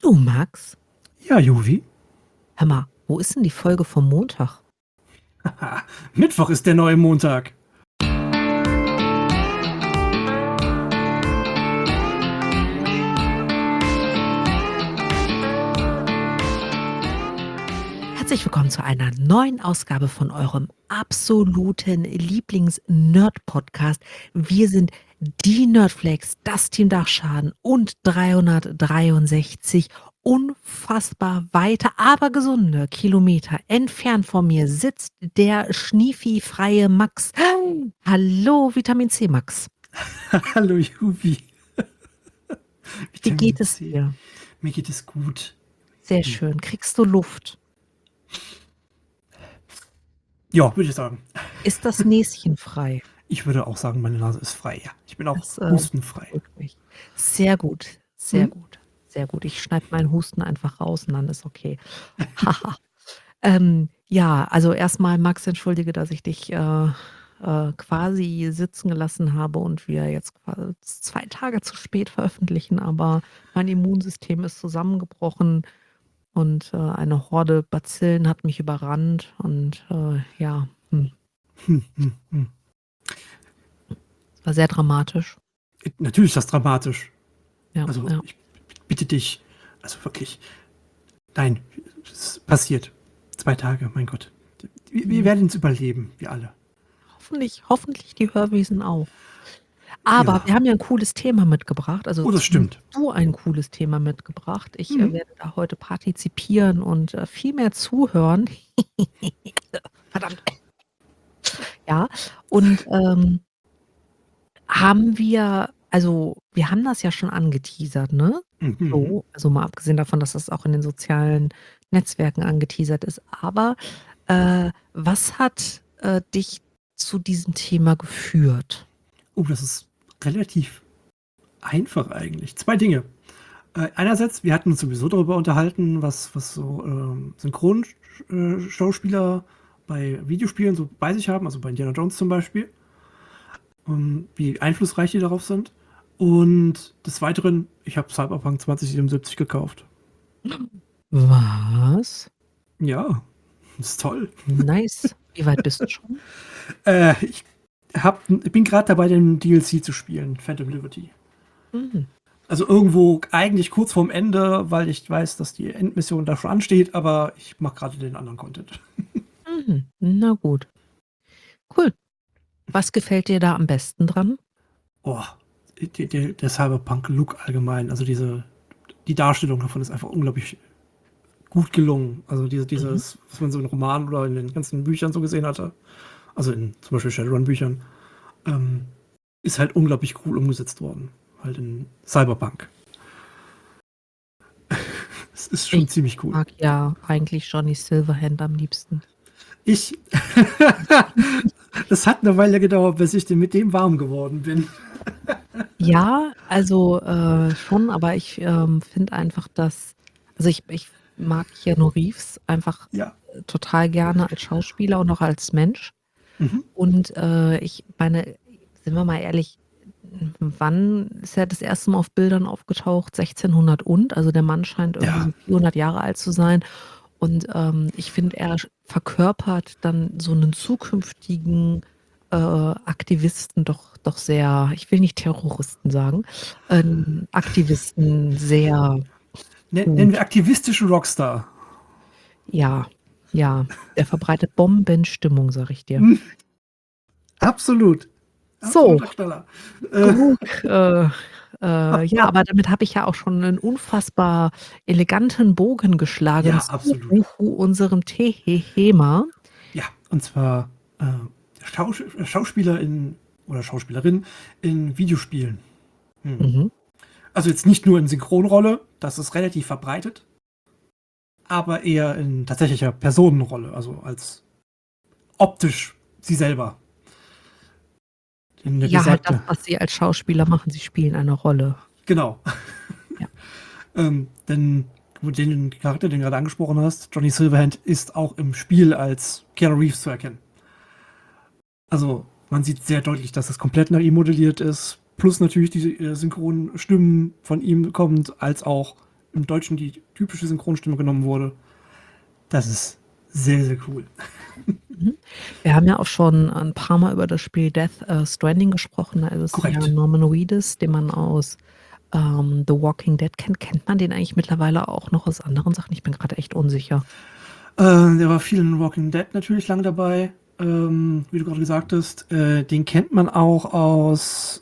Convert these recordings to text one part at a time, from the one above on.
Du, Max, Ja, Juvi. hör mal, wo ist denn die Folge vom Montag? Mittwoch ist der neue Montag. Herzlich willkommen zu einer neuen Ausgabe von eurem absoluten Lieblings-Nerd-Podcast. Wir sind die Nerdflakes, das Team Dachschaden und 363 unfassbar weite, aber gesunde Kilometer entfernt von mir sitzt der schniefifreie Max. Hallo, Vitamin C, Max. Hallo, Juvi. Wie Vitamin geht es C. dir? Mir geht es gut. Sehr schön. Kriegst du Luft? Ja, würde ich sagen. Ist das Näschen frei? Ich würde auch sagen, meine Nase ist frei. Ja, ich bin auch Das hustenfrei. beruhigt mich. Sehr gut, sehr Hm? gut, sehr gut. Ich schneide meinen Husten einfach raus und dann ist okay. Haha. Ja, also erstmal, Max, entschuldige, dass ich dich quasi sitzen gelassen habe und wir jetzt quasi 2 Tage zu spät veröffentlichen, aber mein Immunsystem ist zusammengebrochen und eine Horde Bazillen hat mich überrannt und ja, Hm, hm, hm. war sehr dramatisch. Natürlich ist das dramatisch. Ja, Also, ja. ich bitte dich. Also wirklich. Nein, es passiert. 2 Tage, mein Gott. Wir werden es überleben, wir alle. Hoffentlich die Hörwesen auch. Aber Ja. wir haben ja ein cooles Thema mitgebracht, also Oh, das zumindest stimmt. du ein cooles Thema mitgebracht. Ich Mhm. werde da heute partizipieren und viel mehr zuhören. Verdammt. Ja, und wir haben das ja schon angeteasert, ne? Mhm. So, also mal abgesehen davon, dass das auch in den sozialen Netzwerken angeteasert ist. Aber was hat dich zu diesem Thema geführt? Oh, das ist relativ einfach eigentlich. 2 Dinge. Einerseits, wir hatten uns sowieso darüber unterhalten, was so Synchronschauspieler bei Videospielen so bei sich haben, also bei Indiana Jones zum Beispiel, wie einflussreich die darauf sind. Und des Weiteren, ich habe Cyberpunk 2077 gekauft. Was? Ja, das ist toll. Nice. Wie weit bist du schon? Ich bin gerade dabei, den DLC zu spielen, Phantom Liberty. Mhm. Also irgendwo eigentlich kurz vorm Ende, weil ich weiß, dass die Endmission da schon ansteht, aber ich mache gerade den anderen Content. Mhm. Na gut. Cool. Was gefällt dir da am besten dran? Oh, der Cyberpunk-Look allgemein, also die Darstellung davon ist einfach unglaublich gut gelungen. Also Mhm. dieses, was man so in Romanen oder in den ganzen Büchern so gesehen hatte, also in zum Beispiel Shadowrun-Büchern, ähm, ist halt unglaublich cool umgesetzt worden. Halt in Cyberpunk. Es ist schon Ich ziemlich cool. mag ja eigentlich Johnny Silverhand am liebsten. Ich. Das hat eine Weile gedauert, bis ich mit dem warm geworden bin. Ja, also schon, aber ich finde einfach, also ich mag Keanu Reeves einfach Ja. total gerne als Schauspieler und auch als Mensch. Mhm. Und ich meine, sind wir mal ehrlich, wann ist er das erste Mal auf Bildern aufgetaucht? 1600 und? Also der Mann scheint irgendwie Ja. so 400 Jahre alt zu sein. Und ich finde, er verkörpert dann so einen zukünftigen Aktivisten doch sehr, ich will nicht Terroristen sagen, Aktivisten sehr Nennen wir gut. aktivistischen Rockstar. Ja, ja, der verbreitet Bombenstimmung, sag ich dir. Hm, absolut. So, Absoluter Knaller. genug. Ja, aber damit habe ich ja auch schon einen unfassbar eleganten Bogen geschlagen Ja, zu absolut. unserem Thema. Ja, und zwar Schauspieler oder Schauspielerin in Videospielen. Hm. Mhm. Also jetzt nicht nur in Synchronrolle, das ist relativ verbreitet, aber eher in tatsächlicher Personenrolle, also als optisch sie selber. In der Ja, halt das, besagte. was sie als Schauspieler machen. Sie spielen eine Rolle. Genau. Ja. Denn den Charakter, den du gerade angesprochen hast, Johnny Silverhand, ist auch im Spiel als Keanu Reeves zu erkennen. Also man sieht sehr deutlich, dass das komplett nach ihm modelliert ist. Plus natürlich die synchronen Stimmen von ihm kommt, als auch im Deutschen die typische Synchronstimme genommen wurde. Das ist sehr, sehr cool. Mhm. Wir haben ja auch schon ein paar Mal über das Spiel Death Stranding gesprochen. Da ist es ja Korrekt. Norman Reedus, den man aus The Walking Dead kennt. Kennt man den eigentlich mittlerweile auch noch aus anderen Sachen? Ich bin gerade echt unsicher. Der war viel in Walking Dead natürlich lange dabei. Wie du gerade gesagt hast, den kennt man auch aus,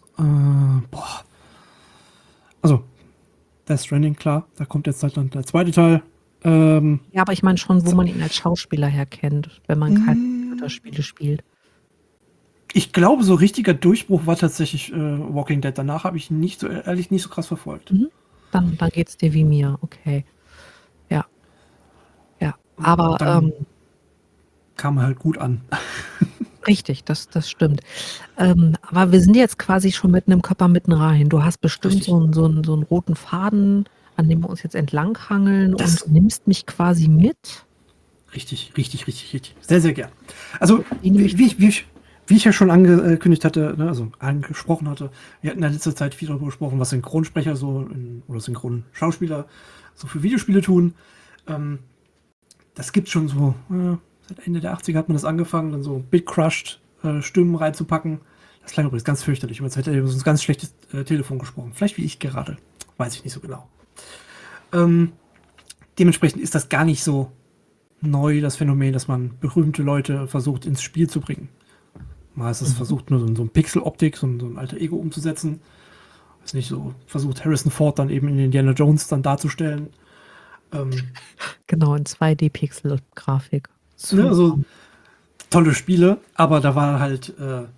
also Death Stranding, klar, da kommt jetzt halt dann der zweite Teil. Ja, aber ich meine schon, wo man ihn als Schauspieler herkennt, wenn man keine Mm, Computerspiele spielt. Ich glaube, so richtiger Durchbruch war tatsächlich Walking Dead. Danach habe ich nicht so ehrlich nicht so krass verfolgt. Mhm. Dann geht's dir wie mir, okay. Ja, ja. Und Aber dann kam er halt gut an. richtig, das stimmt. Aber wir sind jetzt quasi schon mitten im Körper, mitten rein. Du hast bestimmt Richtig. so 'n roten Faden, an dem wir uns jetzt entlanghangeln und Das du nimmst mich quasi mit. richtig, richtig, richtig, richtig. Sehr, sehr gern. Also, Die nämlich wie ich ja schon angekündigt hatte, ne, also angesprochen hatte, wir hatten in letzter Zeit viel darüber gesprochen, was Synchronsprecher oder Synchronschauspieler so für Videospiele tun. Das gibt schon so, seit Ende der 80er hat man das angefangen, dann so Bit-Crushed Stimmen reinzupacken. Das klang übrigens ganz fürchterlich. Jetzt hätte er über so ein ganz schlechtes Telefon gesprochen. Vielleicht wie ich gerade. Weiß ich nicht so genau. Dementsprechend ist das gar nicht so neu, das Phänomen, dass man berühmte Leute versucht ins Spiel zu bringen. Mal ist es versucht, nur so ein Pixel-Optik, so ein alter Ego umzusetzen. Ist nicht so, versucht Harrison Ford dann eben in Indiana Jones dann darzustellen. genau, in 2D-Pixel-Grafik. Ne, Super. also tolle Spiele, aber da war halt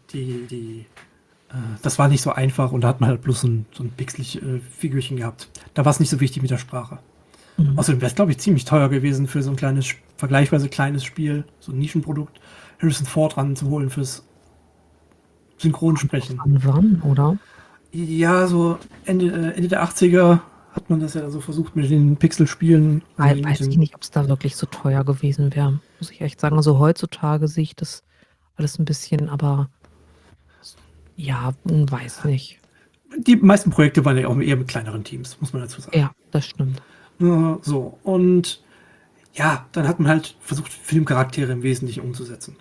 das war nicht so einfach und da hat man halt bloß so ein pixelig Figürchen gehabt. Da war es nicht so wichtig mit der Sprache. Mhm. Außerdem wäre es, glaube ich, ziemlich teuer gewesen für so ein kleines, vergleichsweise kleines Spiel, so ein Nischenprodukt, Harrison Ford ranzuholen fürs Synchronsprechen. Wann, oder? Ja, so Ende der 80er hat man das ja so versucht mit den Pixelspielen. Weiß ich nicht, ob es da wirklich so teuer gewesen wäre, muss ich echt sagen. Also heutzutage sehe ich das alles ein bisschen, aber ja, weiß nicht. Die meisten Projekte waren ja auch eher mit kleineren Teams, muss man dazu sagen. Ja, das stimmt. So, und ja, dann hat man halt versucht, Filmcharaktere im Wesentlichen umzusetzen.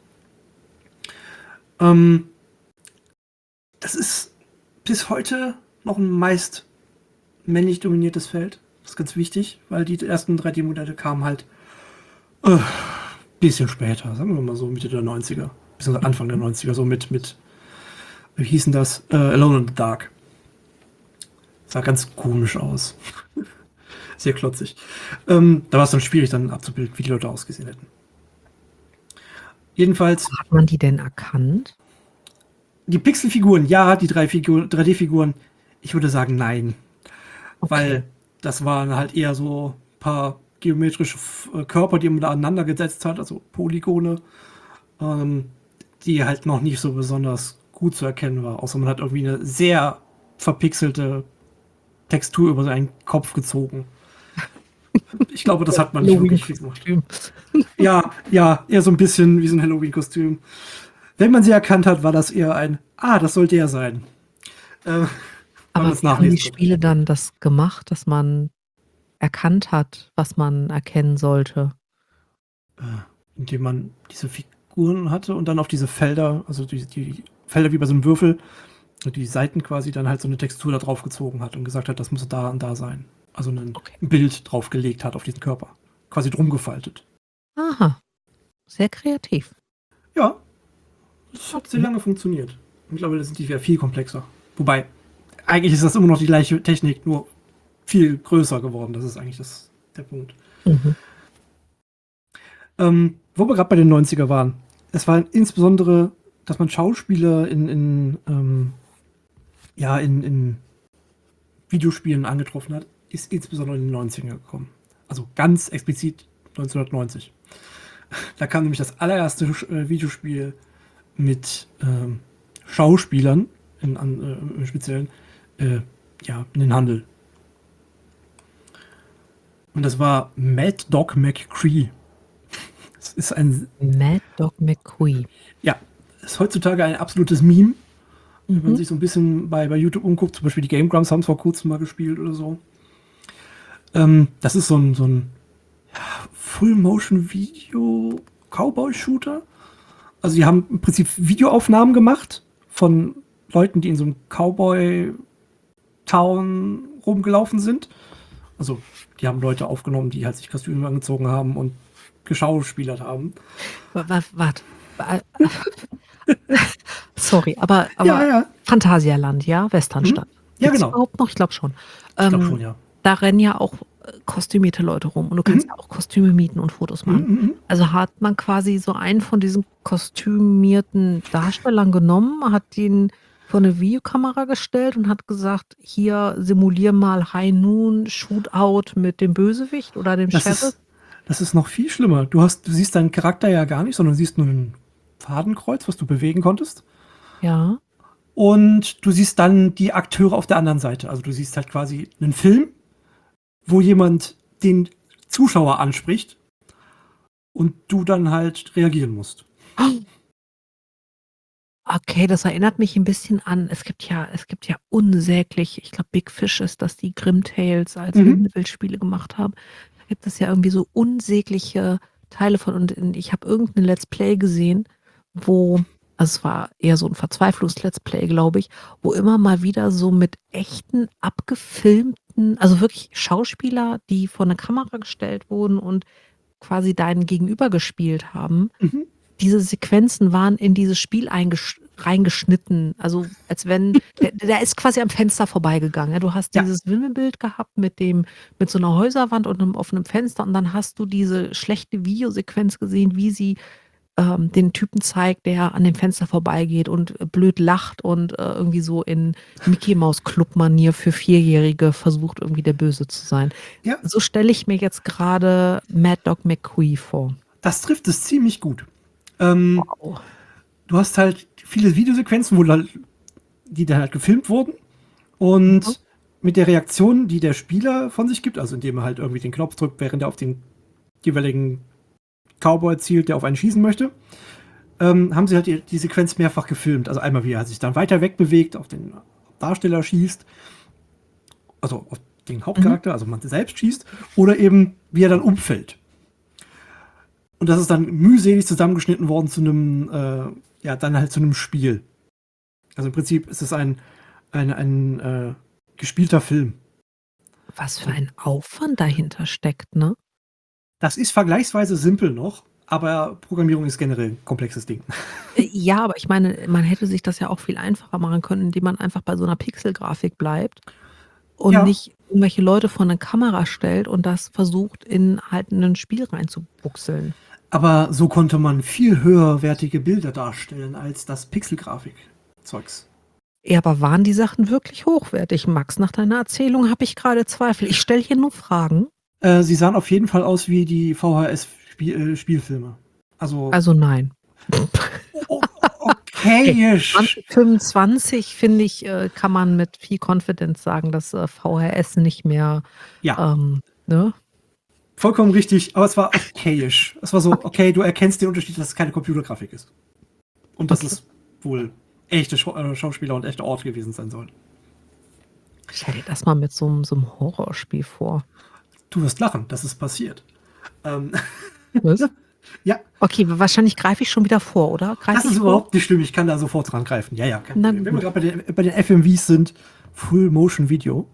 Das ist bis heute noch ein meist männlich dominiertes Feld. Das ist ganz wichtig, weil die ersten 3D-Modelle kamen halt bisschen später, sagen wir mal so Mitte der 90er, bis Anfang der 90er, so mit wie hießen das? Alone in the Dark. Sah ganz komisch aus. Sehr klotzig. Da war es dann schwierig, dann abzubilden, wie die Leute ausgesehen hätten. Jedenfalls. Hat man die denn erkannt? Die Pixelfiguren, ja, die 3D-Figuren, ich würde sagen, nein. Okay. Weil das waren halt eher so ein paar geometrische Körper, die man da aneinander gesetzt hat, also Polygone, die halt noch nicht so besonders gut zu erkennen war. Außer man hat irgendwie eine sehr verpixelte Textur über seinen Kopf gezogen. Ich glaube, das hat man nicht wirklich gemacht. Ja, eher so ein bisschen wie so ein Halloween-Kostüm. Wenn man sie erkannt hat, war das eher ein, das soll der sein. Aber wie haben die Spiele dann das gemacht, dass man erkannt hat, was man erkennen sollte? Indem man diese Figuren hatte und dann auf diese Felder, also die Felder wie bei so einem Würfel, die Seiten quasi dann halt so eine Textur da drauf gezogen hat und gesagt hat, das muss da und da sein. Also ein Bild draufgelegt hat auf diesen Körper. Quasi drum gefaltet. Aha. Sehr kreativ. Ja. Das hat sehr lange funktioniert. Mittlerweile sind die ja viel komplexer. Wobei, eigentlich ist das immer noch die gleiche Technik, nur viel größer geworden. Das ist eigentlich der Punkt. Mhm. Wo wir gerade bei den 90er waren. Es war insbesondere, dass man Schauspieler in Videospielen angetroffen hat, ist insbesondere in den 90ern gekommen. Also ganz explizit 1990. Da kam nämlich das allererste Videospiel mit Schauspielern im Speziellen in den Handel. Und das war Mad Dog McCree. Das ist ein Mad Dog McCree. Ja, ist heutzutage ein absolutes Meme. Wenn man sich so ein bisschen bei YouTube umguckt, zum Beispiel die Game Grumps haben es vor kurzem mal gespielt oder so. Das ist so ein Full-Motion-Video-Cowboy-Shooter. Also die haben im Prinzip Videoaufnahmen gemacht von Leuten, die in so einem Cowboy-Town rumgelaufen sind. Also die haben Leute aufgenommen, die halt sich Kostüme angezogen haben und geschauspielert haben. Warte. Sorry, aber Ja, ja. Phantasialand, ja? Mhm. Westernstadt. Ja, Gibt's genau. überhaupt noch? Ich glaube schon. Ich glaube schon, ja. Da rennen ja auch kostümierte Leute rum und du kannst ja auch Kostüme mieten und Fotos machen. Mhm. Also hat man quasi so einen von diesen kostümierten Darstellern genommen, hat ihn vor eine Videokamera gestellt und hat gesagt, hier simulier mal High Noon Shootout mit dem Bösewicht oder dem Sheriff. Das ist noch viel schlimmer. Du siehst deinen Charakter ja gar nicht, sondern siehst nur ein Fadenkreuz, was du bewegen konntest. Ja. Und du siehst dann die Akteure auf der anderen Seite. Also du siehst halt quasi einen Film, wo jemand den Zuschauer anspricht und du dann halt reagieren musst. Okay, das erinnert mich ein bisschen an, es gibt ja unsäglich, ich glaube, Big Fish ist das, die Grimm Tales als Wimmelbildspiele gemacht haben. Da gibt es ja irgendwie so unsägliche Teile von, und ich habe irgendein Let's Play gesehen, wo, also es war eher so ein Verzweiflungs-Let's Play, glaube ich, wo immer mal wieder so mit echten, abgefilmten, also wirklich Schauspieler, die vor eine Kamera gestellt wurden und quasi deinen Gegenüber gespielt haben. Mhm. Diese Sequenzen waren in dieses Spiel reingeschnitten. Also als wenn, der ist quasi am Fenster vorbeigegangen. Ja, du hast Ja. dieses Wimmelbild gehabt mit so einer Häuserwand und einem offenen Fenster und dann hast du diese schlechte Videosequenz gesehen, wie sie den Typen zeigt, der an dem Fenster vorbeigeht und blöd lacht und irgendwie so in Mickey Maus Club-Manier für Vierjährige versucht, irgendwie der Böse zu sein. Ja. So stelle ich mir jetzt gerade Mad Dog McQueen vor. Das trifft es ziemlich gut. Wow. Du hast halt viele Videosequenzen, die dann halt gefilmt wurden und mit der Reaktion, die der Spieler von sich gibt, also indem er halt irgendwie den Knopf drückt, während er auf den jeweiligen Cowboy zielt, der auf einen schießen möchte, haben sie halt die Sequenz mehrfach gefilmt. Also einmal, wie er sich dann weiter wegbewegt, auf den Darsteller schießt, also auf den Hauptcharakter, also man selbst schießt, oder eben, wie er dann umfällt. Und das ist dann mühselig zusammengeschnitten worden zu einem, dann halt zu einem Spiel. Also im Prinzip ist es ein gespielter Film. Was für ein Aufwand dahinter steckt, ne? Das ist vergleichsweise simpel noch, aber Programmierung ist generell ein komplexes Ding. Ja, aber ich meine, man hätte sich das ja auch viel einfacher machen können, indem man einfach bei so einer Pixelgrafik bleibt und Ja. nicht irgendwelche Leute vor eine Kamera stellt und das versucht, in halt 'nen Spiel reinzubuchseln. Aber so konnte man viel höherwertige Bilder darstellen als das Pixelgrafik-Zeugs. Ja, aber waren die Sachen wirklich hochwertig, Max? Nach deiner Erzählung habe ich gerade Zweifel. Ich stelle hier nur Fragen. Sie sahen auf jeden Fall aus wie die VHS-Spielfilme. Also nein. Okayisch. 2025, finde ich, kann man mit viel Confidence sagen, dass VHS nicht mehr, Ja, ne? vollkommen richtig, aber es war okayisch. Es war so, okay, du erkennst den Unterschied, dass es keine Computergrafik ist. Und dass es wohl echte Schauspieler und echte Orte gewesen sein sollen. Stell dir das mal mit so einem Horrorspiel vor. Du wirst lachen, das ist passiert. Was? Ja. Okay, wahrscheinlich greife ich schon wieder vor, oder? Das ist überhaupt nicht schlimm, ich kann da sofort dran greifen. Ja, kein Problem. Wenn wir gerade bei den FMVs sind, Full Motion Video,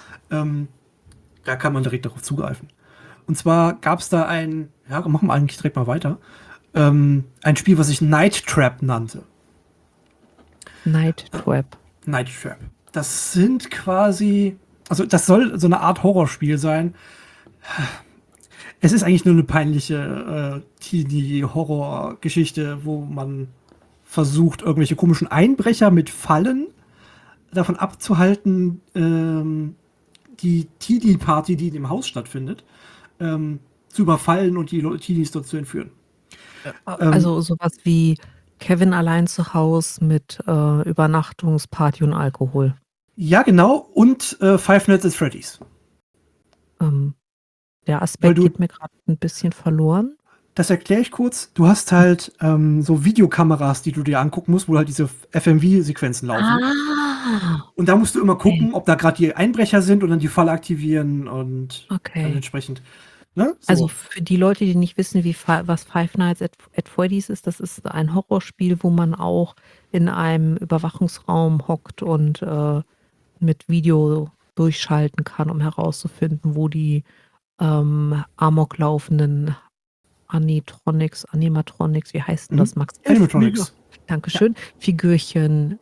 da kann man direkt darauf zugreifen. Und zwar gab es da machen wir eigentlich direkt mal weiter, ein Spiel, was sich Night Trap nannte. Night Trap. Night Trap. Das sind quasi, also das soll so eine Art Horrorspiel sein. Es ist eigentlich nur eine peinliche Teenie-Horror-Geschichte, wo man versucht, irgendwelche komischen Einbrecher mit Fallen davon abzuhalten, die Teenie-Party, die in dem Haus stattfindet, zu überfallen und die Teenies dort zu entführen. Also sowas wie Kevin allein zu Hause mit Übernachtungsparty und Alkohol. Ja, genau. Und Five Nights at Freddy's. Der Aspekt geht mir gerade ein bisschen verloren. Das erkläre ich kurz. Du hast halt so Videokameras, die du dir angucken musst, wo halt diese FMV-Sequenzen laufen. Und da musst du immer Okay, gucken, ob da gerade die Einbrecher sind und dann die Falle aktivieren und dann okay. entsprechend, ne? Also, So. für die Leute, die nicht wissen, wie was Five Nights at Freddy's ist, das ist ein Horrorspiel, wo man auch in einem Überwachungsraum hockt und, mit Video durchschalten kann, um herauszufinden, wo die, amok laufenden Animatronics, wie heißt 'n Mhm. das, Max? Hilf mir doch. Animatronics. Ja, Dankeschön. Figürchen,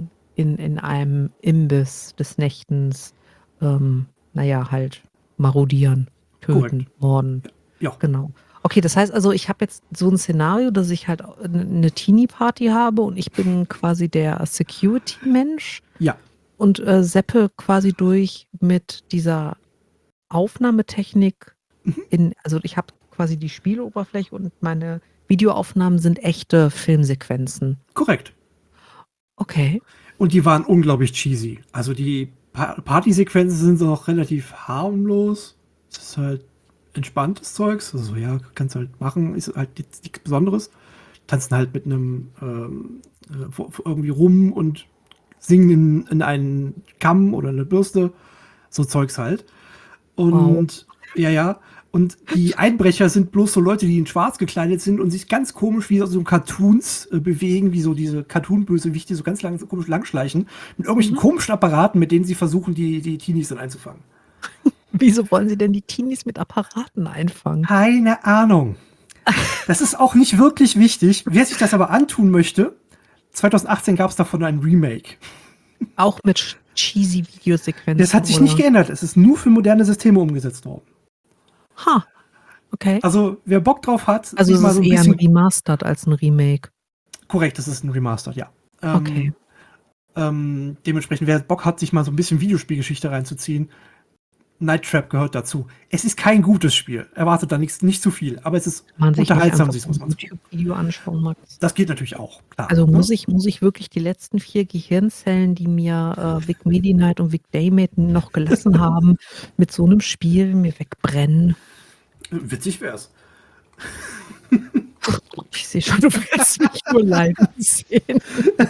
in einem Imbiss des Nächtens, na ja, halt marodieren, korrekt. töten, morden. Ja. Genau. Okay, das heißt also, ich habe jetzt so 'n Szenario, dass ich halt 'ne Teenie-Party habe und ich bin quasi der Security-Mensch Ja. und, zappe quasi durch mit dieser Aufnahmetechnik Mhm. also, ich habe quasi die Spieloberfläche und meine Videoaufnahmen sind echte Filmsequenzen. Korrekt. Okay. Und die waren unglaublich cheesy. Also die Partysequenzen sind so noch relativ harmlos. Es ist halt entspanntes Zeugs. Also ja, kannst halt machen, ist halt nichts Besonderes. Tanzen halt mit einem irgendwie rum und singen in einen Kamm oder eine Bürste. So Zeugs halt. Wow. Und ja. Und die Einbrecher sind bloß so Leute, die in schwarz gekleidet sind und sich ganz komisch wie so Cartoons bewegen, wie so diese Cartoon-Bösewichte, so ganz lang, so komisch langschleichen, mit irgendwelchen Mhm. komischen Apparaten, mit denen sie versuchen, die Teenies dann einzufangen. Wieso wollen Sie denn die Teenies mit Apparaten einfangen? Keine Ahnung. Das ist auch nicht wirklich wichtig. Wer sich das aber antun möchte, 2018 gab es davon ein Remake. Auch mit cheesy Das Videosequenzen, hat sich nicht oder? geändert. Es ist nur für moderne Systeme umgesetzt worden. Ha, okay. Also, wer Bock drauf hat, Also, sich es mal so ist ein eher 'n bisschen. Remastered als 'n Remake. Korrekt, das ist ein Remastered, ja. Okay. Dementsprechend, wer Bock hat, sich mal so ein bisschen Videospielgeschichte reinzuziehen, Night Trap gehört dazu. Es ist kein gutes Spiel. Erwartet da nicht zu viel, aber es ist Kann man sich nicht unterhaltsam, einfach sich so 'n was anzugucken. YouTube-Video anschauen, Max? Das geht natürlich auch, klar. Also, Ne? muss ich wirklich die letzten 4 Gehirnzellen, die mir, Vic Medi-Night und Vic Daymate noch gelassen haben, mit so 'nem Spiel mir wegbrennen? Witzig wär's. Ich sehe schon, du willst mich nur leiden sehen.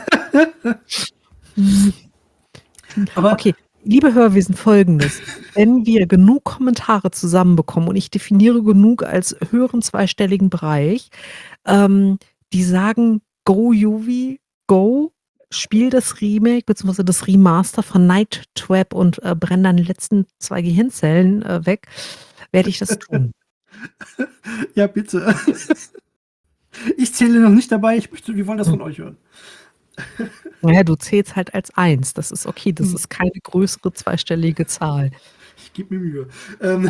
Hm. Aber Okay, liebe Hörwesen, Folgendes: Wenn wir genug Kommentare zusammenbekommen und ich definiere genug als höheren zweistelligen Bereich, die sagen: „Go Yuvi, go, spiel das Remake beziehungsweise das Remaster von Night Trap und, brenn deine letzten 2 Gehirnzellen, weg“, werde ich das tun. ja, bitte. Ich zähle noch nicht dabei. Wir wollen das Hm. von euch hören. Na ja, du zählst halt als 1. Das ist okay, das Hm, ist keine größere zweistellige Zahl. Ich gebe mir Mühe. Ähm,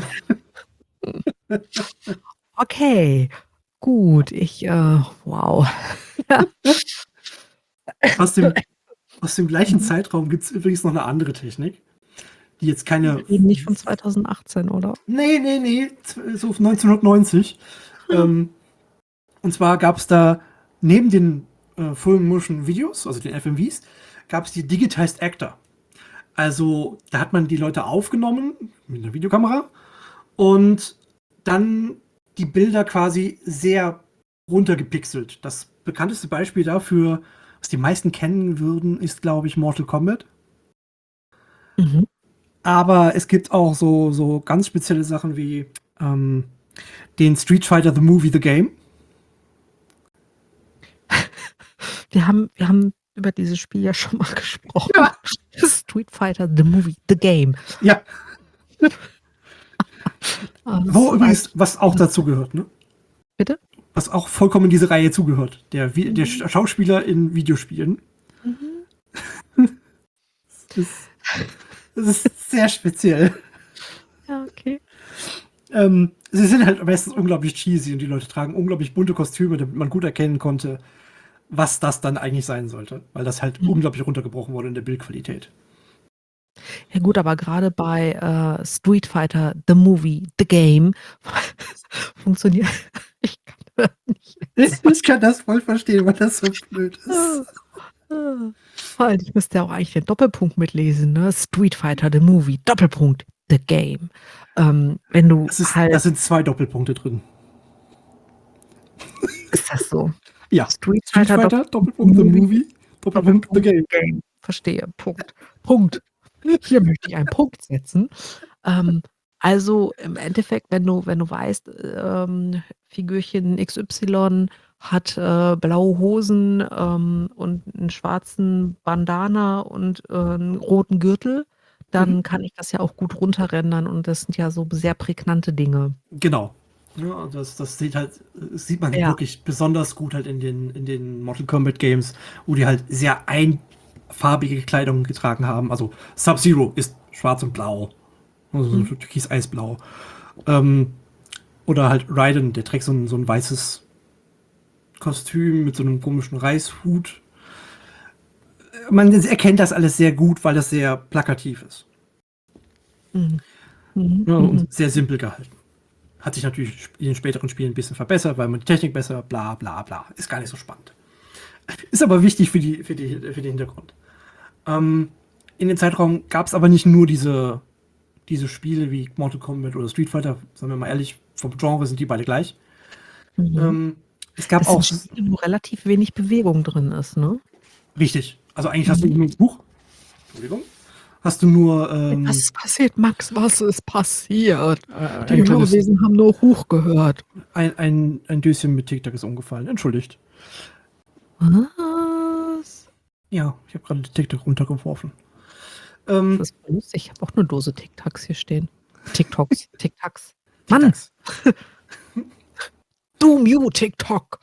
Okay, gut, wow. Ja. aus dem, aus dem gleichen Mhm. Zeitraum gibt es übrigens noch eine andere Technik, die jetzt keine. Wir reden nicht von 2018, oder? Nee. So 1990. Ähm, Und zwar gab es da neben den Full Motion Videos, also den FMVs, gab es die Digitized Actor. Also da hat man die Leute aufgenommen mit einer Videokamera und dann die Bilder quasi sehr runtergepixelt. Das bekannteste Beispiel dafür, was die meisten kennen würden, ist, glaube ich, Mortal Kombat. Mhm. Aber es gibt auch so ganz spezielle Sachen wie den Street Fighter The Movie The Game. Wir haben über dieses Spiel ja schon mal gesprochen. Ja. Street Fighter, The Movie, The Game. Ja, Das wo ist ein übrigens, was auch dazu gehört, ne? bitte? Was auch vollkommen in diese Reihe zugehört. Der Mhm. Schauspieler in Videospielen. Mhm. Das, das ist sehr speziell. Ja, okay. Sie sind halt meistens unglaublich cheesy und die Leute tragen unglaublich bunte Kostüme, damit man gut erkennen konnte, was das dann eigentlich sein sollte. Weil das halt Mhm. unglaublich runtergebrochen wurde in der Bildqualität. Ja gut, aber grade bei, Street Fighter, The Movie, The Game funktioniert ich kann das nicht lesen. Ich kann das voll verstehen, weil das so blöd ist. Vor allem, ich müsste ja auch eigentlich den Doppelpunkt mitlesen, ne? Street Fighter, The Movie, Doppelpunkt, The Game. Wenn du Das halt sind 2 Doppelpunkte drin. ist das so? Ja. Street Street Fighter, Fighter, Doppelpunkt, The Doppelpunkt The Movie, Movie, Doppelpunkt The Doppelpunkt, Game. The Game. verstehe. Punkt. Punkt. Hier möchte ich einen Punkt setzen. Ähm, also im Endeffekt, wenn du weißt, Figürchen XY hat, blaue Hosen, und 'n schwarzen Bandana und, 'n roten Gürtel, Mhm. dann kann ich das ja auch gut runterrendern und das sind ja so sehr prägnante Dinge. Genau. Ja, das sieht man Ja. wirklich besonders gut halt in den Mortal Kombat Games, wo die halt sehr einfarbige Kleidung getragen haben. Also Sub-Zero ist schwarz und blau. Also so Mhm. türkis-eisblau. Ähm, oder halt Raiden, der trägt so ein weißes Kostüm mit so einem komischen Reishut. Man erkennt das alles sehr gut, weil das sehr plakativ ist. Mhm. Mhm. Ja, Mhm. und sehr simpel gehalten. Hat sich natürlich in den späteren Spielen ein bisschen verbessert, weil man die Technik besser, bla bla bla. Ist gar nicht so spannend. Ist aber wichtig für den Hintergrund. Ähm, in dem Zeitraum gab es aber nicht nur diese Spiele wie Mortal Kombat oder Street Fighter, sagen wir mal ehrlich, vom Genre sind die beide gleich. Mhm. Ähm, es gab Das sind auch, Spiele, wo relativ wenig Bewegung drin ist, ne? richtig, also eigentlich hast du Mhm. nur ein Buch, Entschuldigung, hast du nur Was ist passiert, Max? Was ist passiert? Die ein kleines, Hörwesen haben nur Huch gehört. ein Döschen mit Tic-Tac ist umgefallen, entschuldigt. Was? Ja, ich habe gerade Tic-Tac runtergeworfen. Das Ähm, ist voll lustig. Ich habe auch 'ne Dose Tic Tacs hier stehen. TikToks, Tic Tacs. Mann, Tic-Tacs. du Mew TikTok.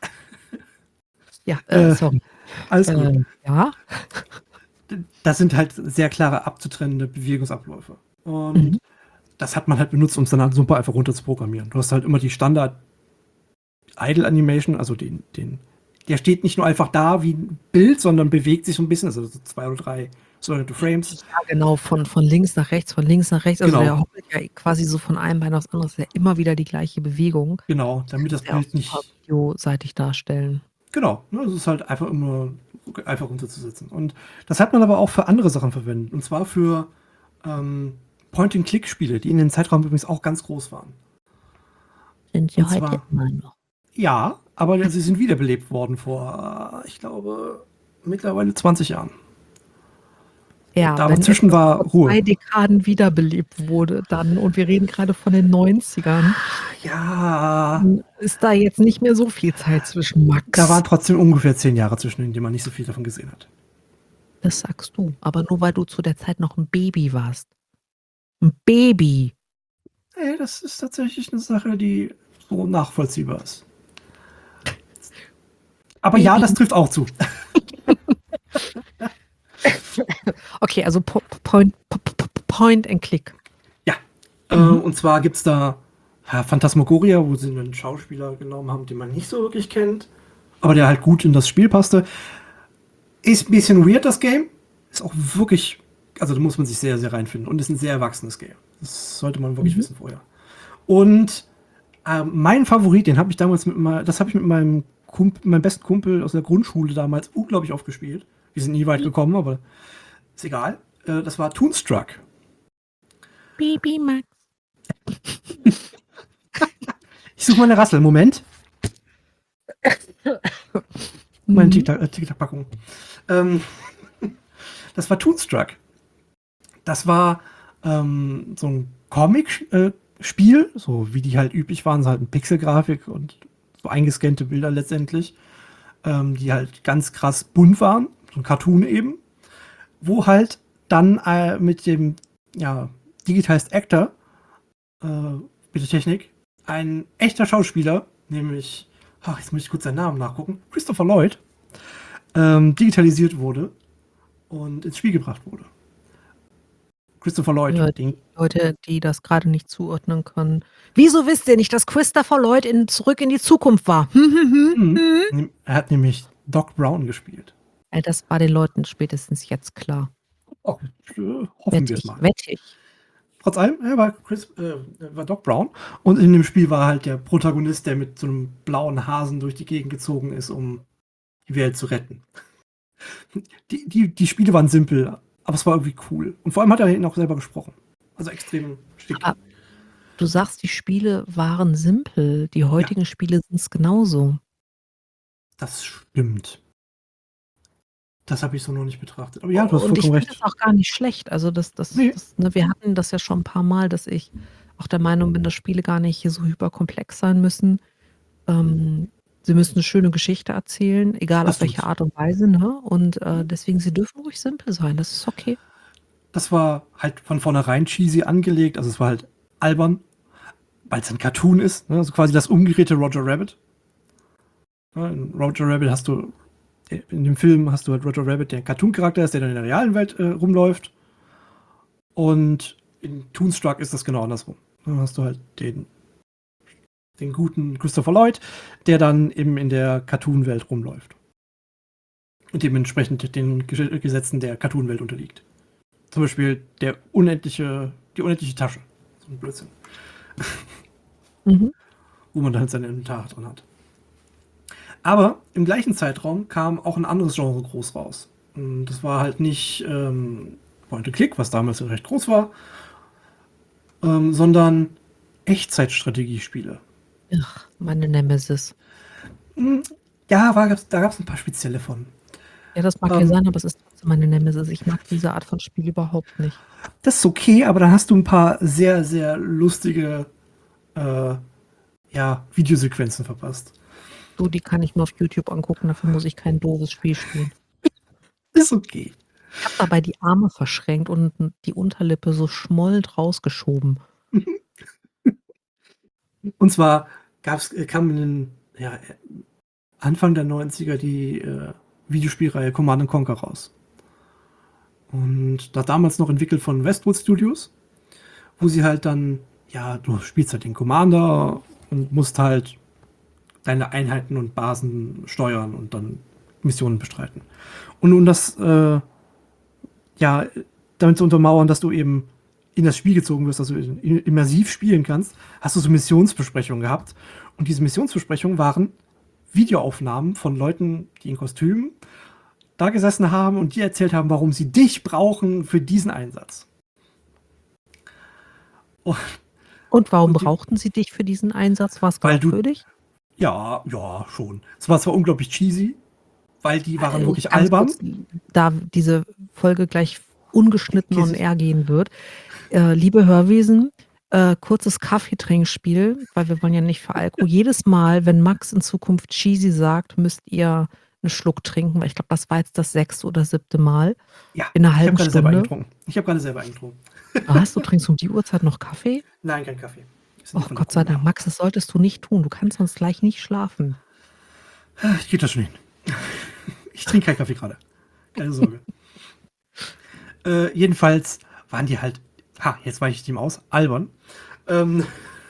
Ja, Äh, sorry. alles gut. Ja? Das sind halt sehr klare abzutrennende Bewegungsabläufe. Mhm. Und das hat man halt benutzt, um es dann halt super einfach runter zu programmieren. Du hast halt immer die Standard Idle Animation, also der steht nicht nur einfach da wie ein Bild, sondern bewegt sich so ein bisschen, also so 2 oder 3 sogenannte Frames. Ja, genau, von links nach rechts, von links nach rechts. Also, der Genau, hoppelt ja quasi so von einem Bein aufs andere. Ist ja immer wieder die gleiche Bewegung. genau, Das damit das kannst du ja auch Bild super nicht. videoseitig darstellen. Genau, ne, es ist halt einfach immer einfach runterzusetzen. Und das hat man aber auch für andere Sachen verwendet. Und zwar für Point-and-Click-Spiele, die in dem Zeitraum übrigens auch ganz groß waren. Sind sie Und heute zwar, immer noch. ja, aber sie sind wiederbelebt worden vor, ich glaube, mittlerweile 20 Jahren. Ja, Da wenn dazwischen etwas war vor Ruhe. 2 Dekaden wiederbelebt wurde, dann und wir reden grade von den 90ern, Ja, ist da jetzt nicht mehr so viel Zeit zwischen, da Max. waren trotzdem ungefähr 10 Jahre zwischen, in denen man nicht so viel davon gesehen hat. Das sagst du, aber nur weil du zu der Zeit noch 'n Baby warst. 'N Baby. Ey, das ist tatsächlich eine Sache, die so nachvollziehbar ist. Aber ja, Baby. das trifft auch zu. Okay, also Point and Click. Ja, Mhm. und zwar gibt es da Phantasmagoria, wo sie einen Schauspieler genommen haben, den man nicht so wirklich kennt, aber der halt gut in das Spiel passte. Ist ein bisschen weird, das Game. Ist auch wirklich, also da muss man sich sehr, sehr reinfinden. Und ist ein sehr erwachsenes Game. Das sollte man wirklich Mhm. wissen vorher. Und mein Favorit, den habe ich damals das habe ich mit meinem besten Kumpel aus der Grundschule damals unglaublich oft gespielt. Wir sind nie weit gekommen, aber ist egal. Das war Toonstruck. Baby Max. Ich suche mal eine Rassel. Moment. Meine Mhm. TikTok-Packung. Ähm, das war Toonstruck. Das war so ein Comic-Spiel, so wie die halt üblich waren, so halt eine Pixelgrafik und so eingescannte Bilder letztendlich, die halt ganz krass bunt waren, so ein Cartoon eben, wo halt dann mit dem ja, Digitized Actor äh, mit der Technik ein echter Schauspieler, nämlich, ach, jetzt muss ich kurz seinen Namen nachgucken, Christopher Lloyd, digitalisiert wurde und ins Spiel gebracht wurde. Christopher Lloyd, Für den die Leute, die das grade nicht zuordnen können. Wieso wisst ihr nicht, dass Christopher Lloyd in Zurück in die Zukunft war? Hm, hm, hm, mhm. hm? Er hat nämlich Doc Brown gespielt. Das war den Leuten spätestens jetzt klar. Oh, hoffen wir Wette es ich, mal. wette ich. Trotz allem, er war Doc Brown und in dem Spiel war halt der Protagonist, der mit so einem blauen Hasen durch die Gegend gezogen ist, um die Welt zu retten. Die Spiele waren simpel, aber es war irgendwie cool. Und vor allem hat er ihn auch selber gesprochen. Also extrem schick. Aber du sagst, die Spiele waren simpel. Die Ja, heutigen Spiele sind's genauso. das stimmt. Das habe ich so noch nicht betrachtet. Aber ja, du hast Und ich vollkommen finde das recht. auch gar nicht schlecht. Also, Ne, ne, wir hatten das ja schon 'n paarmal, dass ich auch der Meinung bin, dass Spiele gar nicht so hyperkomplex sein müssen. Sie müssen 'ne schöne Geschichte erzählen, egal das auf welche tut's. Art und Weise, ne? Und, deswegen, sie dürfen ruhig simpel sein. Das ist okay. Das war halt von vornherein cheesy angelegt. Also, es war halt albern, weil's 'n Cartoon ist, ne? Also, quasi das umgedrehte Roger Rabbit. Ne, in Roger Rabbit hast du in dem Film hast du halt Roger Rabbit, der 'n Cartoon-Charakter ist, der dann in der realen Welt, rumläuft. Und in Toonstruck ist das genau andersrum. Dann hast du halt den guten Christopher Lloyd, der dann eben in der Cartoon-Welt rumläuft. Und dementsprechend den Gesetzen der Cartoon-Welt unterliegt. Zum Beispiel die unendliche Tasche. So ein Blödsinn. Mhm. Wo man dann halt sein Inventar drin hat. Aber im gleichen Zeitraum kam auch ein anderes Genre groß raus. Und das war halt nicht Point-and-Click, was damals recht groß war, sondern Echtzeitstrategiespiele. Ach, meine Nemesis. Hm, ja, da gab's ein paar spezielle von. Ja, das mag ja Ähm, sein, aber es ist trotzdem meine Nemesis. Ich mag diese Art von Spiel überhaupt nicht. Das ist okay, aber dann hast du ein paar sehr, sehr lustige äh, ja, Videosequenzen verpasst. Du, die kann ich mir auf YouTube angucken, dafür muss ich kein doofes Spiel spielen. Ist okay. Ich habe dabei die Arme verschränkt und die Unterlippe so schmollend rausgeschoben. Und zwar kam in den ja, Anfang der 90er die Videospielreihe Command Conquer raus. Und das damals noch entwickelt von Westwood Studios, wo sie halt dann, ja, du spielst halt den Commander und musst halt deine Einheiten und Basen steuern und dann Missionen bestreiten. Und um das, ja, damit zu untermauern, dass du eben in das Spiel gezogen wirst, dass du immersiv spielen kannst, hast du so Missionsbesprechungen gehabt. Und diese Missionsbesprechungen waren Videoaufnahmen von Leuten, die in Kostümen da gesessen haben und die erzählt haben, warum sie dich brauchen für diesen Einsatz. Und, Und warum und die, brauchten sie dich für diesen Einsatz? War's weil du, glaubwürdig? ja, ja, schon. Es war zwar unglaublich cheesy, weil die waren wirklich Ganz albern. kurz, da diese Folge gleich ungeschnitten on Käsig. air gehen wird. Liebe Hörwesen, kurzes Kaffeetrinkspiel, weil wir wollen ja nicht für Alko. Jedes Mal, wenn Max in Zukunft cheesy sagt, müsst ihr 'n Schluck trinken, weil ich glaube, das war jetzt das 6. oder 7. Mal Ja, in 'ner ich habe halben gerade selber Stunde. eingetrunken. Ich habe gerade selber eingetrunken. Was? Du trinkst um die Uhrzeit noch Kaffee? Nein, kein Kaffee. Ist Oh, nicht von der Gott sei Cola. Dank. Max, das solltest du nicht tun. Du kannst sonst gleich nicht schlafen. Ich krieg das schon hin. Ich trinke keinen Kaffee gerade. Keine Sorge. Jedenfalls waren die halt, jetzt weiche ich dem aus, albern. Ähm,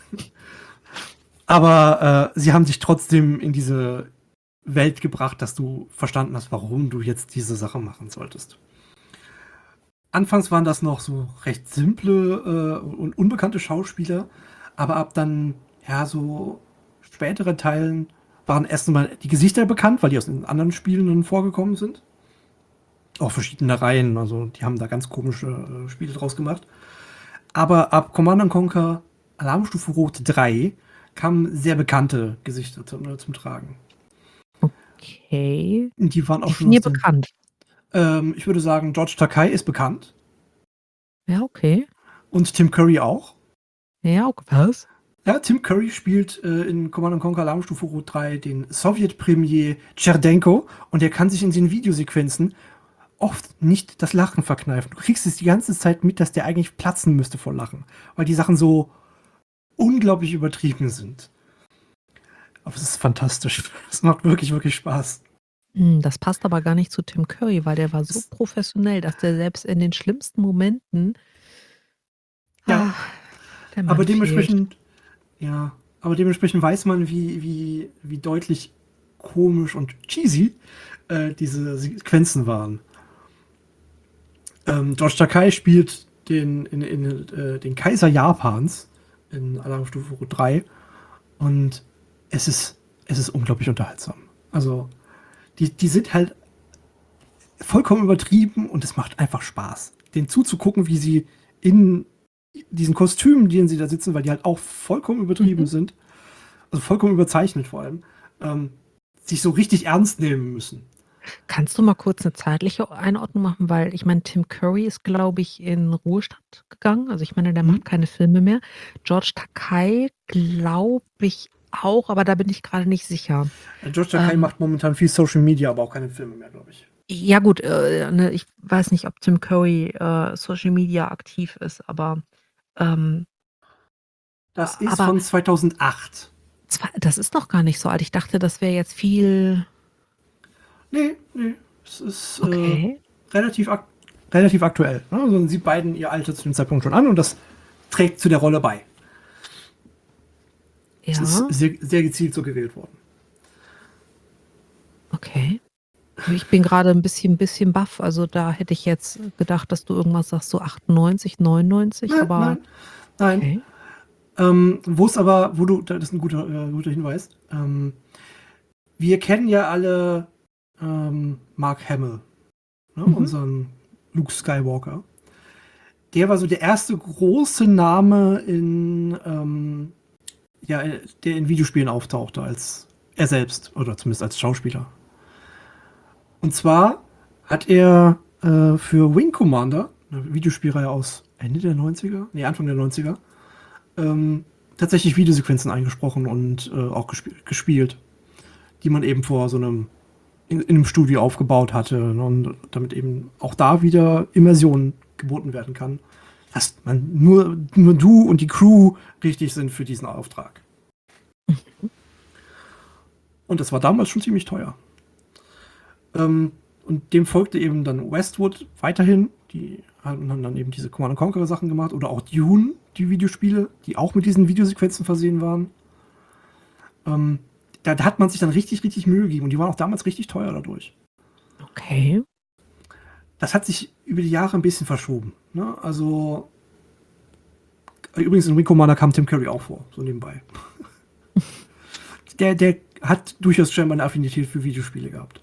aber sie haben dich trotzdem in diese Welt gebracht, dass du verstanden hast, warum du jetzt diese Sache machen solltest. Anfangs waren das noch so recht simple und unbekannte Schauspieler, aber ab dann, ja, so späteren Teilen waren erstmal die Gesichter bekannt, weil die aus den anderen Spielen dann vorgekommen sind. Auch verschiedene Reihen, also die haben da ganz komische Spiele draus gemacht. Aber ab Command Conquer Alarmstufe Rot 3 kamen sehr bekannte Gesichter zum Tragen. Okay. Und die waren auch schon aus Definier den. bekannt. Ich würde sagen, George Takei ist bekannt. Ja, okay. Und Tim Curry auch. Ja, was? Ja, Tim Curry spielt in Command Conquer Alarmstufe Rot 3 den Sowjetpremier Tscherdenko und der kann sich in den Videosequenzen oft nicht das Lachen verkneifen. Du kriegst es die ganze Zeit mit, dass der eigentlich platzen müsste vor Lachen, weil die Sachen so unglaublich übertrieben sind. Aber es ist fantastisch. Es macht wirklich, wirklich Spaß. Das passt aber gar nicht zu Tim Curry, weil der war so Es, professionell, dass der selbst in den schlimmsten Momenten ja, der aber Mann fehlt. dementsprechend, ja, aber dementsprechend weiß man, wie deutlich komisch und cheesy diese Sequenzen waren. George Takei spielt den Kaiser Japans in Alarmstufe Rot 3 und es ist unglaublich unterhaltsam. Also, die sind halt vollkommen übertrieben und es macht einfach Spaß, denen zuzugucken, wie sie in diesen Kostümen, in denen sie da sitzen, weil die halt auch vollkommen übertrieben Mhm. sind, also vollkommen überzeichnet vor allem, sich so richtig ernst nehmen müssen. Kannst du mal kurz 'ne zeitliche Einordnung machen? Weil ich meine, Tim Curry ist, glaube ich, in Ruhestand gegangen. Also, ich meine, der Mhm. macht keine Filme mehr. George Takei glaube ich auch, aber da bin ich grade nicht sicher. George Takei Ähm, macht momentan viel Social Media, aber auch keine Filme mehr, glaube ich. ja gut, ne, ich weiß nicht, ob Tim Curry, Social Media aktiv ist, aber, ähm Das ist aber von 2008. das ist noch gar nicht so alt. Ich dachte, das wäre jetzt viel Ne, ne, es ist, okay, relativ ak relativ aktuell, ne? Also, man sieht beiden ihr Alter zu dem Zeitpunkt schon an und das trägt zu der Rolle bei. Es ist ja, sehr sehr gezielt so gewählt worden. okay. Ich bin grade 'n bisschen baff. Also, da hätte ich jetzt gedacht, dass du irgendwas sagst, so 98, 99, Nein, aber nein, nein. okay. Wo du das ist 'n guter Hinweis. Wir kennen ja alle, Mark Hamill, ne, Mhm. unseren Luke Skywalker. Der war so der erste große Name ja, der in Videospielen auftauchte als er selbst oder zumindest als Schauspieler. Und zwar hat er, für Wing Commander, 'ne Videospielreihe aus Ende der 90er? Ne, Anfang der 90er, tatsächlich Videosequenzen eingesprochen und, auch gespielt, die man eben vor so 'nem in 'nem Studio aufgebaut hatte, ne, und damit eben auch da wieder Immersion geboten werden kann, dass man nur du und die Crew richtig sind für diesen Auftrag. Mhm. Und das war damals schon ziemlich teuer. Und dem folgte eben dann Westwood weiterhin. Die haben dann eben diese Command Conquer Sachen gemacht oder auch Dune, die Videospiele, die auch mit diesen Videosequenzen versehen waren. Da hat man sich dann richtig, richtig Mühe gegeben und die waren auch damals richtig teuer dadurch. Okay. Das hat sich über die Jahre ein bisschen verschoben. Ne? Also, übrigens in Wing Commander kam Tim Curry auch vor, so nebenbei. Der hat durchaus scheinbar eine Affinität für Videospiele gehabt.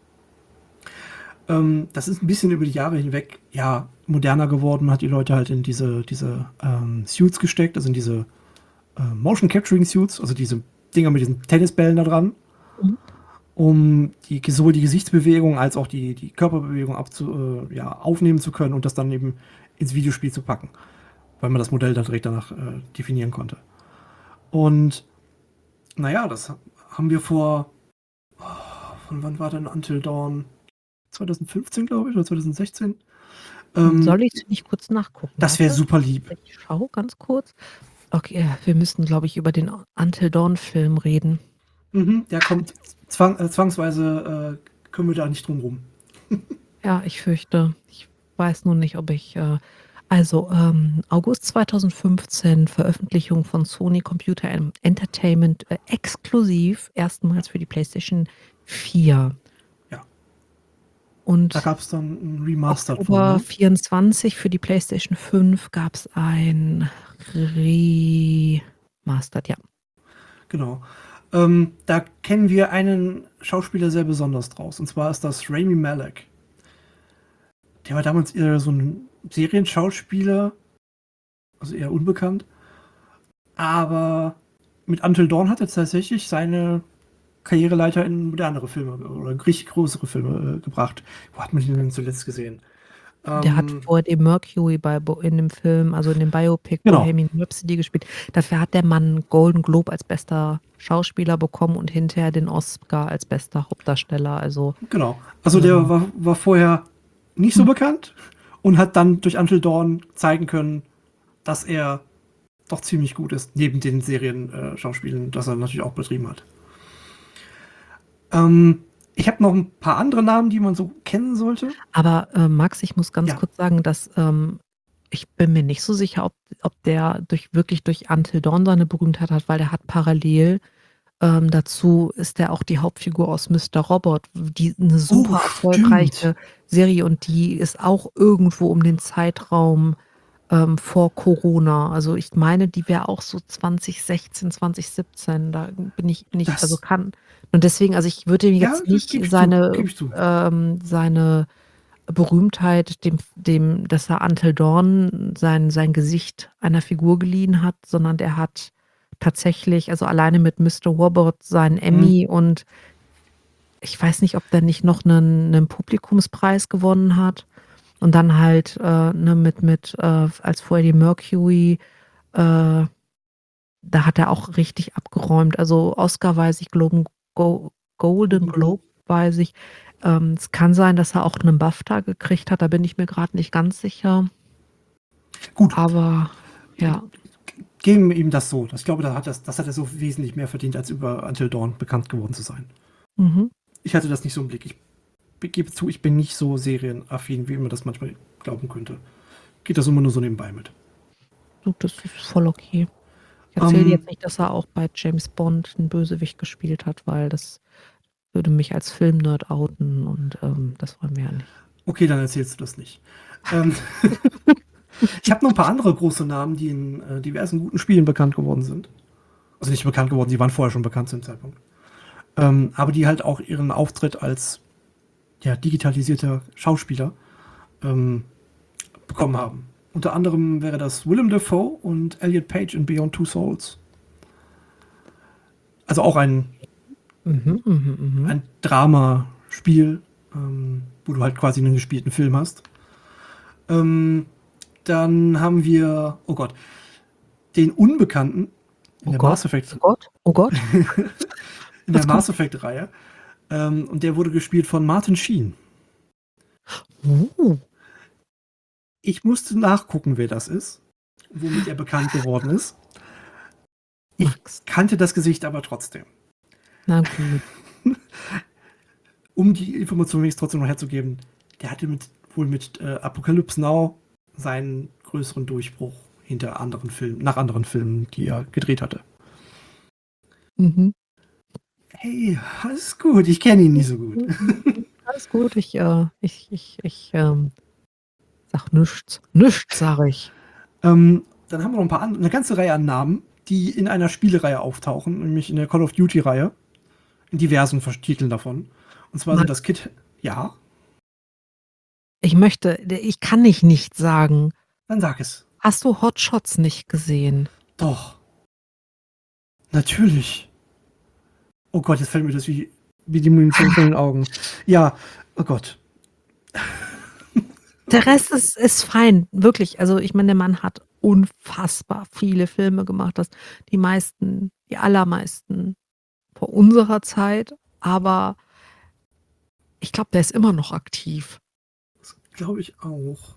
Das ist ein bisschen über die Jahre hinweg ja moderner geworden. Man hat die Leute halt in diese Suits gesteckt, also in diese Motion Capturing Suits, also diese Dinger mit diesen Tennisbällen da dran, Mhm. um sowohl die Gesichtsbewegung als auch die Körperbewegung ja, aufnehmen zu können und das dann eben ins Videospiel zu packen, weil man das Modell dann direkt danach definieren konnte. Und naja, das haben wir von wann war denn Until Dawn? 2015, glaube ich, oder 2016? Soll Ähm, ich's nicht kurz nachgucken? Das wäre Warte, super lieb. ich schaue ganz kurz. Okay, wir müssten, glaube ich, über den Until Dawn Film reden. Der kommt zwangsweise, können wir da nicht drum rum. Ja, ich fürchte. Ich weiß nur nicht, ob ich, also, August 2015, Veröffentlichung von Sony Computer Entertainment, exklusiv erstmals für die PlayStation 4. Ja, da Und gab es dann ein Remastered von, Oktober ne? 24 für die PlayStation 5 gab's ein Remastered, ja. Genau. Da kennen wir einen Schauspieler sehr besonders draus, und zwar ist das Rami Malek. Der war damals eher so ein Serienschauspieler, also eher unbekannt, aber mit Until Dawn hat er tatsächlich seine Karriereleiter in modernere Filme oder richtig größere Filme, gebracht. Wo hat man ihn denn zuletzt gesehen? Der hat Ähm, vor dem Mercury bei in dem Film, also in dem Biopic genau, Bohemian Rhapsody gespielt. Dafür hat der Mann 'n Golden Globe als bester Schauspieler bekommen und hinterher den Oscar als bester Hauptdarsteller. Also, genau. Also der ähm, war vorher nicht so hm, bekannt und hat dann durch Until Dawn zeigen können, dass er doch ziemlich gut ist, neben den Serien Schauspielen, das er natürlich auch betrieben hat. Ich habe noch ein paar andere Namen, die man so kennen sollte. aber, Max, ich muss ganz Ja. kurz sagen, dass, ich bin mir nicht so sicher, ob der wirklich durch Until Dawn seine Berühmtheit hat, weil der hat parallel dazu ist er auch die Hauptfigur aus Mister Robot, die 'ne Oh, super stimmt. erfolgreiche Serie und die ist auch irgendwo um den Zeitraum, vor Corona. Also, ich meine, die wäre auch so 2016, 2017. Da bin ich also, Das kann und deswegen also, ich würde ihm ja, jetzt nicht gebe ich zu, seine gebe ich zu. seine Berühmtheit dass er Until Dawn sein Gesicht einer Figur geliehen hat, sondern der hat tatsächlich also, alleine mit Mister Robot seinen Mhm. Emmy und ich weiß nicht, ob der nicht noch 'nen Publikumspreis gewonnen hat und dann halt, ne, als Freddie Mercury, äh, da hat er auch richtig abgeräumt. Also, Oscar weiß ich, Golden Golden Globe. Globe weiß ich. Es kann sein, dass er auch 'nen BAFTA gekriegt hat, da bin ich mir grad nicht ganz sicher. Gut, Aber ja. geben wir ihm das so. Ich glaube, das hat er so wesentlich mehr verdient, als über Until Dawn bekannt geworden zu sein. Mhm. Ich hatte das nicht so im Blick. Ich gebe zu, ich bin nicht so serienaffin, wie man das manchmal glauben könnte. Geht das immer nur so nebenbei mit. Du, das ist voll okay. Ich erzähle dir Ähm, jetzt nicht, dass er auch bei James Bond 'n Bösewicht gespielt hat, weil das würde mich als Filmnerd outen und, das wollen wir ja nicht. okay, dann erzählst du das nicht. Ähm, ich habe noch ein paar andere große Namen, die in diversen guten Spielen bekannt geworden sind. Also nicht bekannt geworden, die waren vorher schon bekannt zu dem Zeitpunkt. Aber die halt auch ihren Auftritt als ja, digitalisierter Schauspieler bekommen haben. Unter anderem wäre das Willem Dafoe und Elliot Page in Beyond Two Souls. Also auch Mhm, mhm, mhm. ein Dramaspiel, wo du halt quasi einen gespielten Film hast. Dann haben wir, oh Gott, den Unbekannten in Oh der Gott, Mass Effect, oh Gott, oh Gott. in der Was kommt Mass Effect-Reihe. Und der wurde gespielt von Martin Sheen. uh, Ich musste nachgucken, wer das ist, womit er bekannt geworden ist. Ich Max. kannte das Gesicht aber trotzdem. Na gut. Um die Information wenigstens trotzdem noch herzugeben, der hatte wohl mit Apocalypse Now seinen größeren Durchbruch nach anderen Filmen, die er gedreht hatte. Mhm. Hey, alles gut, ich kenne ihn nicht so gut. Alles gut, ich sage nichts. Nichts, sage ich. Dann haben wir noch eine ganze Reihe an Namen, die in einer Spielereihe auftauchen, nämlich in der Call of Duty-Reihe, in diversen Titeln davon. Und zwar sind Max, das Kit, ja, ich kann nicht sagen. dann sag es. Hast du Hot Shots nicht gesehen? Doch, natürlich. Oh Gott, jetzt fällt mir das wie die Munition von den Augen. Ja, oh Gott. Der Rest ist fein, wirklich. Also, ich meine, der Mann hat unfassbar viele Filme gemacht, die allermeisten vor unserer Zeit, aber ich glaube, der ist immer noch aktiv. Das glaube ich auch.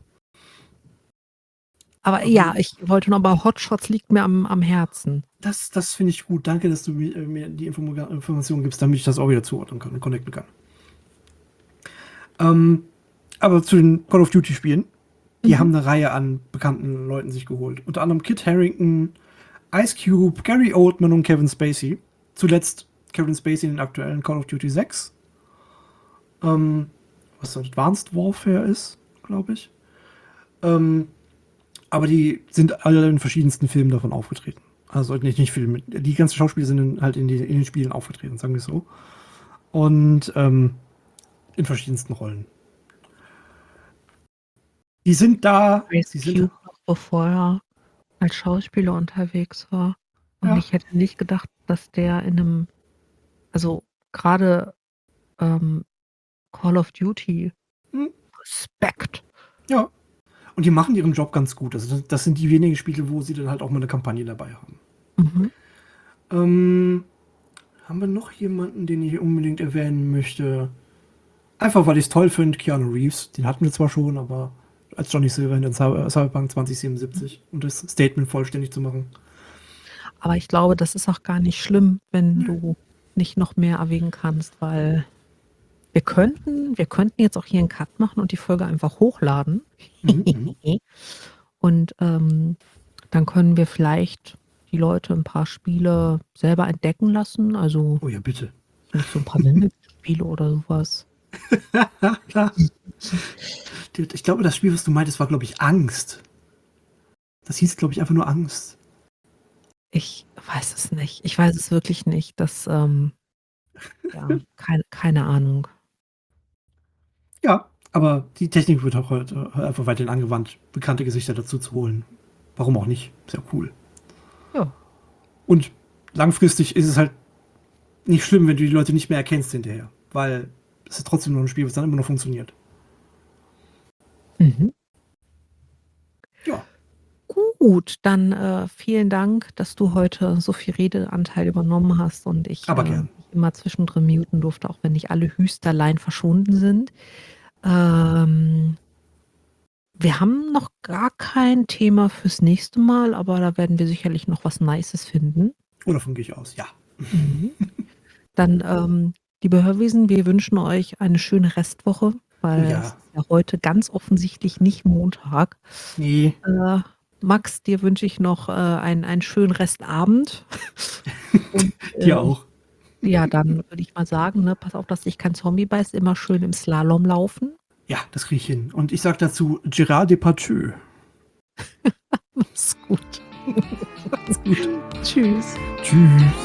Aber Aber ja, ich wollte nur aber Hot Shots liegt mir am Herzen. das finde ich gut. Danke, dass du mir die Information gibst, damit ich das auch wieder zuordnen kann und connecten kann. Aber zu den Call of Duty Spielen, die haben eine Reihe an bekannten Leuten sich geholt. Unter anderem Kit Harington, Ice Cube, Gary Oldman und Kevin Spacey. Zuletzt Kevin Spacey in den aktuellen Call of Duty 6. Was Advanced Warfare ist, glaube ich. Aber die sind alle in verschiedensten Filmen davon aufgetreten. Also nicht Filme. Die ganzen Schauspieler sind halt in den Spielen aufgetreten, sagen wir es so. Und in verschiedensten Rollen. Die sind da, Ice sie sind, Cube noch bevor er als Schauspieler unterwegs war. Und ja, ich hätte nicht gedacht, dass der in 'nem also, grade, ähm, Call of Duty, hm, Respekt. ja. Und die machen ihren Job ganz gut. Also das sind die wenigen Spiele, wo sie dann halt auch mal eine Kampagne dabei haben. Mhm. Ähm, haben wir noch jemanden, den ich unbedingt erwähnen möchte? Einfach, weil ich es toll finde, Keanu Reeves. Den hatten wir zwar schon, aber als Johnny Silverhand in Cyberpunk 2077, um das Statement vollständig zu machen. Aber ich glaube, das ist auch gar nicht schlimm, wenn Nö. du nicht noch mehr erwähnen kannst, weil wir könnten jetzt auch hier 'n Cut machen und die Folge einfach hochladen. Mhm, mhm. Und, dann können wir vielleicht die Leute 'n paar Spiele selber entdecken lassen, also, Oh ja, bitte. nicht so 'n paar Spiele oder so was. Ja, klar. Ich glaube, das Spiel, was du meintest, war, glaube ich, Angst. Das hieß, glaube ich, einfach nur Angst. Ich weiß es nicht. Ich weiß es wirklich nicht. Ja, keine Ahnung. Ja, aber die Technik wird auch heute einfach weiterhin angewandt, bekannte Gesichter dazu zu holen. Warum auch nicht? Sehr cool. Ja, Und langfristig ist es halt nicht schlimm, wenn du die Leute nicht mehr erkennst hinterher. weil es ist trotzdem nur ein Spiel, was dann immer noch funktioniert. Mhm. Ja. Gut, dann, vielen Dank, dass du heute so viel Redeanteil übernommen hast und ich, Aber gern. mich immer zwischendrin muten durfte, auch wenn nicht alle Hüsterlein verschwunden sind. Ähm, Wir haben noch gar kein Thema fürs nächste Mal, aber da werden wir sicherlich noch was Nices finden. Oh, davon gehe ich aus, ja. Mhm. Dann, liebe Hörwesen, wir wünschen euch eine schöne Restwoche, Oh weil es ja. ist ja heute ganz offensichtlich nicht Montag. Ne. Max, dir wünsche ich noch, einen schönen Restabend. Und, Dir auch. ja, dann würde ich mal sagen, ne, pass auf, dass dich kein Zombie beißt, immer schön im Slalom laufen. Ja, das kriege ich hin. Und ich sage dazu Gérard Depardieu. Mach's gut. Macht's gut. Tschüss. Tschüss.